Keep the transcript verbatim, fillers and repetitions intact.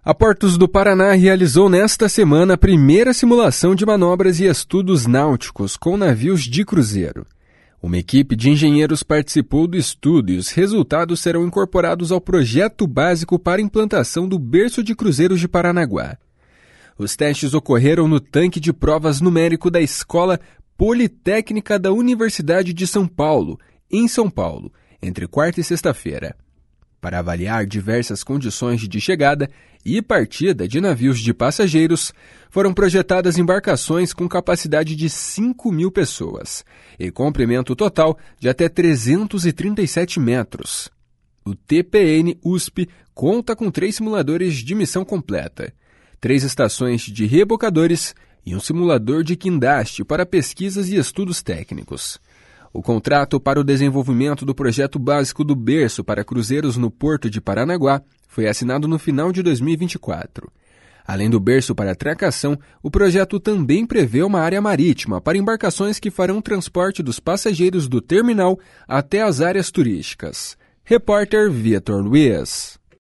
A Portos do Paraná realizou nesta semana a primeira simulação de manobras e estudos náuticos com navios de cruzeiro. Uma equipe de engenheiros participou do estudo e os resultados serão incorporados ao projeto básico para implantação do berço de cruzeiros de Paranaguá. Os testes ocorreram no tanque de provas numérico da Escola Politécnica da Universidade de São Paulo, em São Paulo, entre quarta e sexta-feira. Para avaliar diversas condições de chegada e partida de navios de passageiros, foram projetadas embarcações com capacidade de cinco mil pessoas e comprimento total de até trezentos e trinta e sete metros. O T P N U S P conta com três simuladores de missão completa, três estações de rebocadores e um simulador de guindaste para pesquisas e estudos técnicos. O contrato para o desenvolvimento do projeto básico do berço para cruzeiros no Porto de Paranaguá foi assinado no final de dois mil e vinte e quatro. Além do berço para atracação, o projeto também prevê uma área marítima para embarcações que farão transporte dos passageiros do terminal até as áreas turísticas. Repórter Vitor Luiz.